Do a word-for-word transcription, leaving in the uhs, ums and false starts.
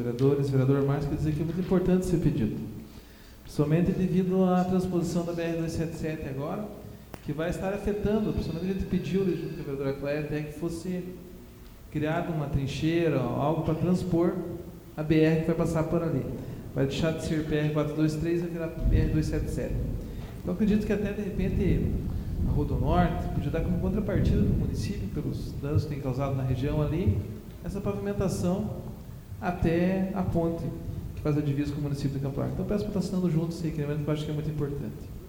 vereadores, vereador Márcio, quer dizer que é muito importante esse pedido. Principalmente devido à transposição da B R duzentos e setenta e sete agora, que vai estar afetando, principalmente a gente pediu, junto com a vereadora Cléia, até que fosse criada uma trincheira, algo para transpor a B R que vai passar por ali. Vai deixar de ser P R quatrocentos e vinte e três e vai virar B R duzentos e setenta e sete. Então acredito que até de repente a Rua do Norte podia dar como contrapartida do município, pelos danos que tem causado na região ali, essa pavimentação até a ponte que faz a divisa com o município de Campo Largo. Então peço para estar assinando junto esse requerimento, que eu acho que é muito importante.